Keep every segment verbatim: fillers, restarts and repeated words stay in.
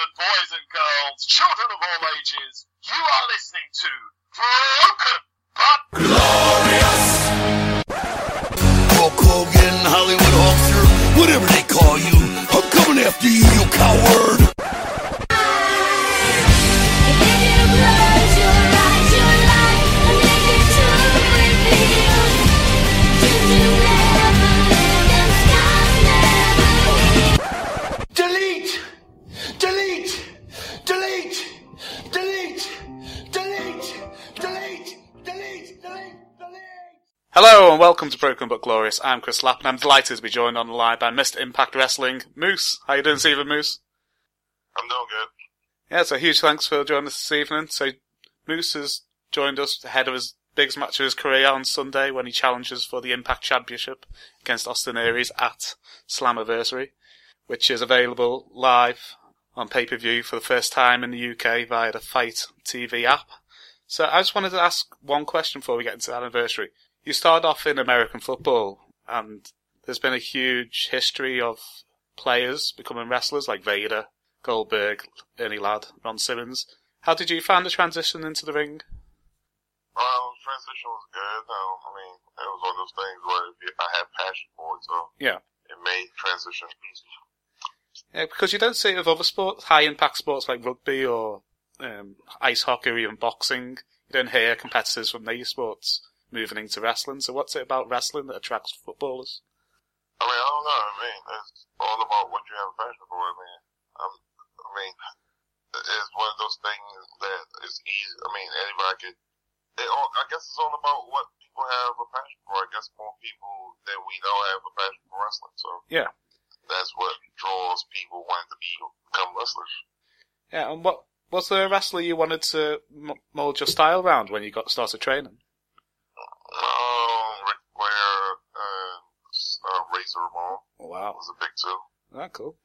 gentlemen, boys and girls, children of all ages, you are listening to Broken But Glorious! Hulk Hogan, Hollywood Hulkster, whatever they call you, I'm coming after you, you coward! Delete! Delete! Delete! Delete! Delete! Delete! Delete! Delete! Delete! Hello and welcome to Broken But Glorious. I'm Chris Lapp and I'm delighted to be joined on the line by Mister Impact Wrestling, Moose. How you doing this evening, Moose? I'm doing good. Yeah, so huge thanks for joining us this evening. So Moose has joined us ahead of his biggest match of his career on Sunday when he challenges for the Impact Championship against Austin Aries at Slammiversary, which is available live on pay-per-view for the first time in the U K via the Fight T V app. So I just wanted to ask one question before we get into the anniversary. You started off in American football, and there's been a huge history of players becoming wrestlers like Vader, Goldberg, Ernie Ladd, Ron Simmons. How did you find the transition into the ring? Um, transition was good. Um, I mean, it was one of those things where I had passion for it, so Yeah. it made transition easy. Yeah, because you don't see it with other sports, high-impact sports like rugby or um, ice hockey or even boxing. You don't hear competitors from these sports moving into wrestling. So what's it about wrestling that attracts footballers? I mean, I don't know. I mean, it's all about what you have a passion for. I mean, um, I mean, it's one of those things that is easy. I mean, anybody could. It all, I guess it's all about what people have a passion for. I guess more people that we know have a passion for wrestling. So Yeah. that's what draws people wanting to be become wrestlers. Yeah, and what was there a wrestler you wanted to m- mould your style around when you got started training? Um, Ric Flair and uh, Razor Ramon Oh, wow. was a big two. Ah, cool.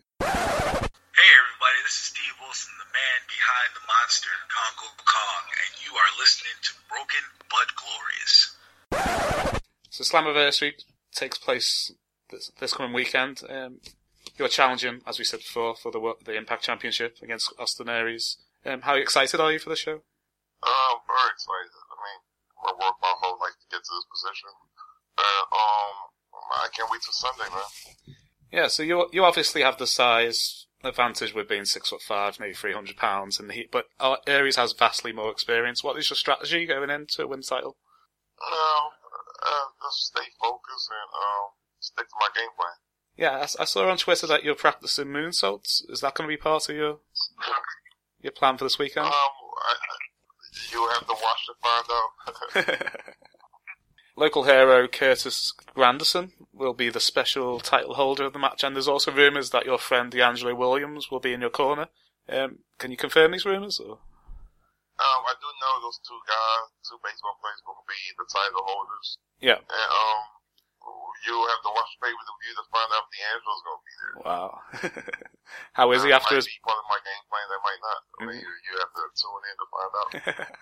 Hey everybody, this is Steve Wilson, the man behind the monster, Congo Kong, and you are listening to Broken But Glorious. So Slammiversary takes place this, this coming weekend. Um, you're challenging, as we said before, for the the Impact Championship against Austin Aries. Um, how excited are you for the show? Um, very excited. I mean, I worked my whole life to get to this position. And, um, I can't wait till Sunday, man. Yeah, so you you obviously have the size advantage with being six foot five, maybe three hundred pounds in the heat, but uh, Aries has vastly more experience. What is your strategy going in to win the title? Um, uh, just stay focused and, um, stick to my game plan. Yeah, I, I saw on Twitter that you're practicing moonsaults. Is that going to be part of your your plan for this weekend? Um, I, you have to watch to find out. Local hero Curtis Granderson will be the special title holder of the match, and there's also rumours that your friend D'Angelo Williams will be in your corner. Um, can you confirm these rumours? Or? Um, I do know those two guys, two baseball players, will be the title holders. Yeah. And, um, you have to watch the pay-per-view to find out if D'Angelo's going to be there. Wow. How is he That after might his... be part of my game plan, that might not. I mean, Mhm. you, you have to tune in to find out.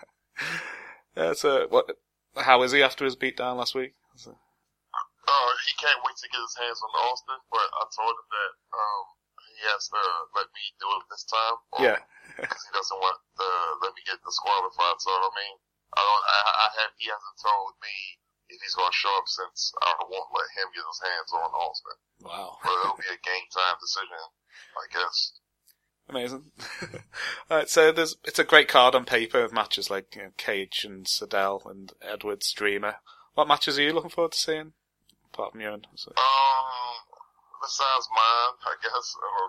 yeah, so, what, how is he after his beatdown last week? So... Uh, he can't wait to get his hands on Austin, but I told him that, um, he has to let me do it this time. Yeah. Because he doesn't want to let me get disqualified. So, I mean, I don't, I, I have, he hasn't told me if he's going to show up since I won't let him get his hands on Austin. Wow. But it'll be a game time decision, I guess. Amazing. Alright, so there's it's a great card on paper of matches like you know, Cage and Sedell and Edwards, Dreamer. What matches are you looking forward to seeing? Apart from your own. So. Um, besides mine, I guess, or,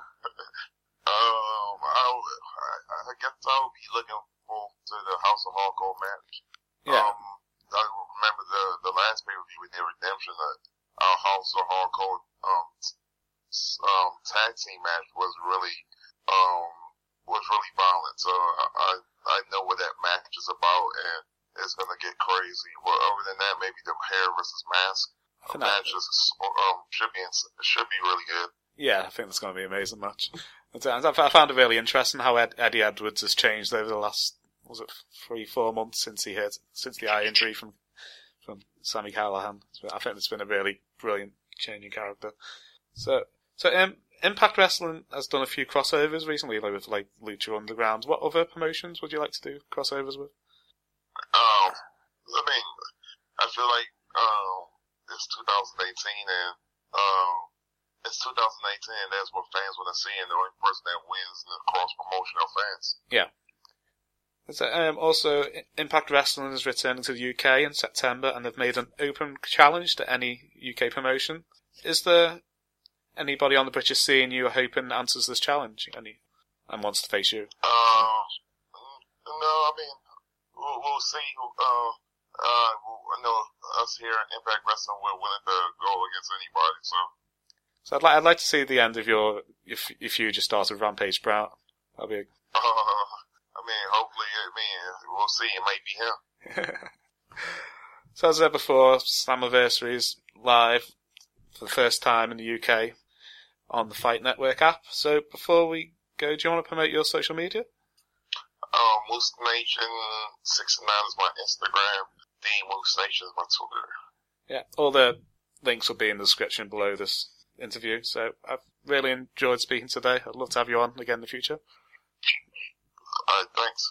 um, I, I, I guess I would be looking forward to the House of Hardcore match. Yeah. Um, I remember the, the last pay-per-view with their redemption, that our House of Hardcore, um, um, tag team match was really, um, was really violent. So I, I, I know what that match is about, and it's gonna get crazy. But other than that, maybe the hair versus mask match is, um, should be, should be really good. Yeah, I think it's going to be an amazing match. I found it really interesting how Ed, Eddie Edwards has changed over the last, was it three, four months since he hit, since the eye injury from, from Sami Callihan. I think it's been a really brilliant change in character. So, so, um, Impact Wrestling has done a few crossovers recently, like with like Lucha Underground. What other promotions would you like to do crossovers with? Um, I mean, I feel like um, it's two thousand eighteen and um, it's two thousand eighteen. That's what fans want to see, and the only person that wins is the cross promotion of fans. Yeah. So, um, also, Impact Wrestling is returning to the U K in September, and they've made an open challenge to any U K promotion. Is there anybody on the British scene you are hoping answers this challenge any, and wants to face you? Uh, no, I mean, we'll, we'll see. Uh, uh, I know us here at Impact Wrestling, we're willing to go against anybody. So, so I'd like I'd like to see the end of your if if you just started Rampage Brown. That'd be. A... Uh, I mean, hopefully, I mean, we'll see. It might be him. So as I said before, Slammiversary is live for the first time in the U K on the Fight Network app. So before we go, do you want to promote your social media? Um, Moose Nation sixty-nine is my Instagram. The Moose Nation is my Twitter. Yeah, all the links will be in the description below this interview. So I've really enjoyed speaking today. I'd love to have you on again in the future. Alright, thanks.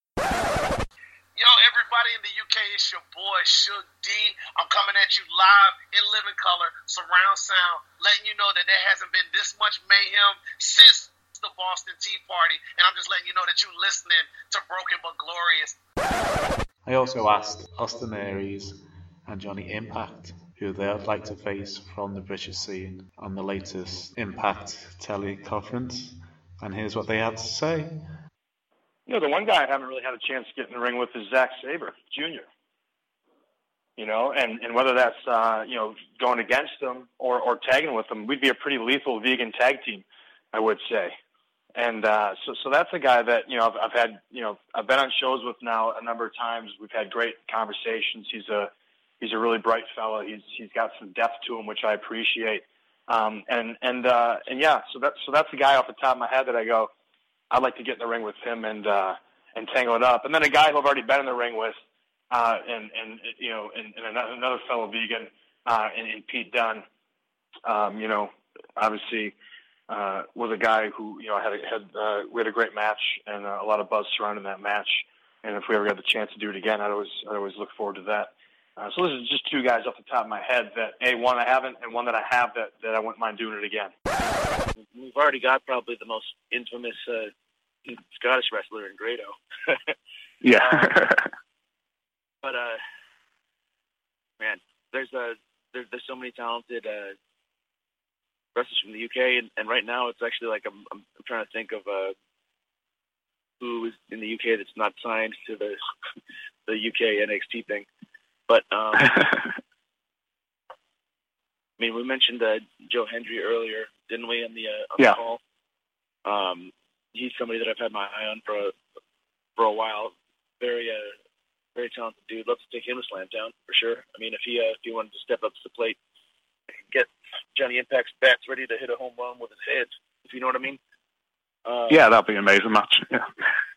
Yo, everybody in the U K, it's your boy, Suge D. I'm coming at you live in living color, surround sound, letting you know that there hasn't been this much mayhem since the Boston Tea Party, and I'm just letting you know that you're listening to Broken But Glorious. I also asked Austin Aries and Johnny Impact who they would like to face from the British scene on the latest Impact teleconference, and here's what they had to say. You know, the one guy I haven't really had a chance to get in the ring with is Zack Sabre Junior You know, and, and whether that's, uh, you know, going against him or, or tagging with him, we'd be a pretty lethal vegan tag team, I would say. And uh, so so that's a guy that, you know, I've, I've had, you know, I've been on shows with now a number of times. We've had great conversations. He's a he's a really bright fellow. He's he's got some depth to him, which I appreciate. Um, and and uh, and yeah, so that's so that's the guy off the top of my head that I go, I'd like to get in the ring with him and uh, and tangle it up. And then a guy who I've already been in the ring with, uh, and and you know, and, and another fellow vegan, uh, and, and Pete Dunne. Um, you know, obviously uh, was a guy who you know had a, had uh, we had a great match and uh, a lot of buzz surrounding that match. And if we ever got the chance to do it again, I'd always I'd always look forward to that. Uh, so this is just two guys off the top of my head that a one I haven't and one that I have that, that I wouldn't mind doing it again. We've already got probably the most infamous uh, Scottish wrestler in Grado. Yeah. um, but uh, man, there's uh, there's there's so many talented uh, wrestlers from the U K, and, and right now it's actually like I'm I'm, I'm trying to think of uh, who is in the U K that's not signed to the the U K N X T thing. But um, I mean, we mentioned uh, Joe Hendry earlier, didn't we, on the, uh, on yeah. the call? Um, he's somebody that I've had my eye on for a, for a while. Very, uh, very talented dude. Love to take him to Slamtown for sure. I mean, if he uh, if he wanted to step up to the plate, and get Johnny Impact's bats ready to hit a home run with his head, if you know what I mean. Uh, yeah, that'd be an amazing match. Yeah.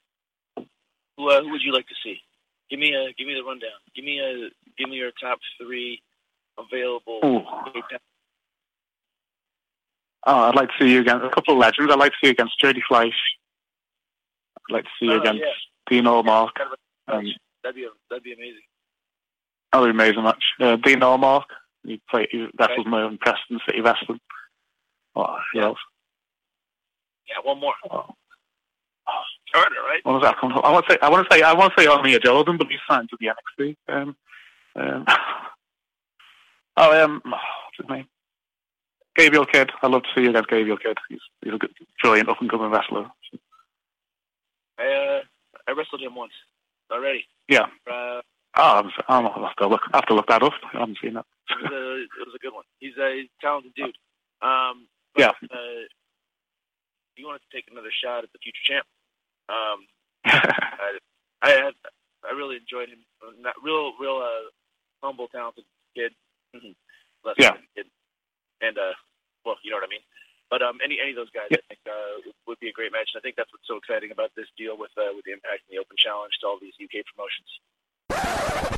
Who, uh, who would you like to see? Give me a give me the rundown. Give me a give me your top three available. Ooh. Oh, I'd like to see you against a couple of legends. I'd like to see you against J D Fleisch. I'd like to see you uh, against yeah. Dean Allmark. Yeah, um, that'd be a, that'd be amazing. That'd be an amazing match. Uh, Dean Allmark. He played. He wrestled okay. my own Preston City Wrestling. Oh, who yeah. else? Yeah, one more. Oh. Carter, right? What was that? I want to say, I want to say, I want to say Armia Jordan, but he's signed to the N X T. Um, um, oh, um, what's his name? Gabriel Kidd. I'd love to see you against Gabriel Kidd. He's, he's a good, brilliant up and coming wrestler. I uh, I wrestled him once already. Yeah. Uh, oh, I'm, I'm, I'll have to look. I have to look that up. I haven't seen that. it, was a, it was a good one. He's a, he's a talented dude. Um, but, yeah. Uh, he wanted to take another shot at the future champ. Um, I, I I really enjoyed him. Not real, real uh, humble, talented kid. Less yeah. Kid. And uh, well, you know what I mean. But um, any any of those guys, yeah. I think uh, would be a great match. And I think that's what's so exciting about this deal with uh, with the Impact and the Open Challenge to all these U K promotions.